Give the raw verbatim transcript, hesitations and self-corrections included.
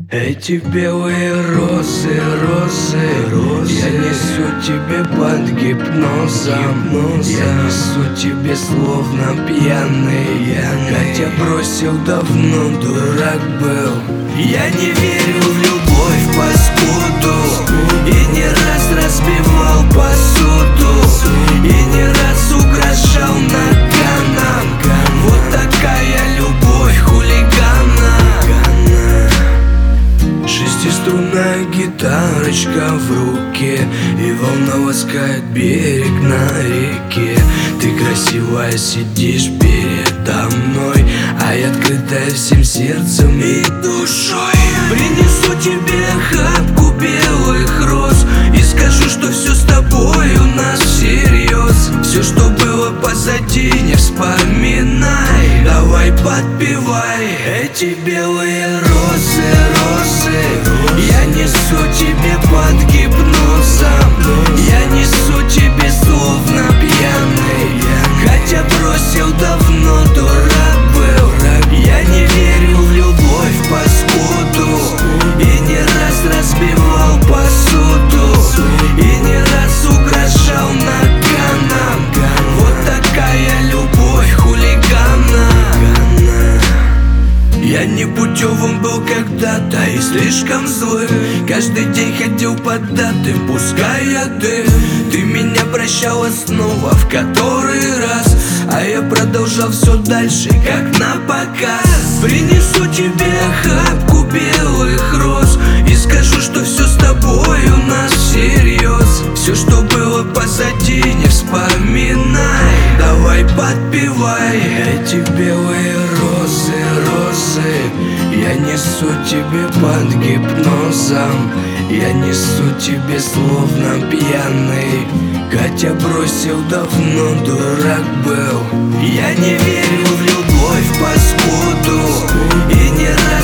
Эти белые розы, розы, розы, я несу тебе под гипнозом, я несу тебе словно пьяный, хотя бросил давно, дурак был. Я не верю в любовь, паскуду, и не раз разбивал посуду, и не раз угрожал наганом. Вот такая любовь хулигана. Шестиструнная гитарочка в руке, и волна ласкает берег на реке. Ты красивая, сидишь передо мной, а я открытая всем сердцем и душой. Принесу тебе охапку белых роз и скажу, что все с тобой у нас всерьез. Все, что было позади, не вспоминай, давай подпевай. Эти белые розы, розы, я несу тебе под гипнозом, я несу тебе словно пьяный, хотя бросил давно, дурак был. Я не верю в любовь, паскуду, и не раз разбивал посуду, и не раз угрожал наганом. Вот такая любовь хулигана. Я непутевым был когда-то и слишком злым, каждый день ходил под даты, пуская дым. Ты меня прощала снова в который раз, а я продолжал все дальше, как на показ. Принесу тебе охапку белых роз и скажу, что все с тобой у нас всерьез. Все, что было позади, не вспоминай, давай подпевай. Эти белые розы, розы, я несу тебе под гипнозом, я несу тебе словно пьяный, хотя бросил давно, дурак был. Я не верю в любовь, паскуду, и не раз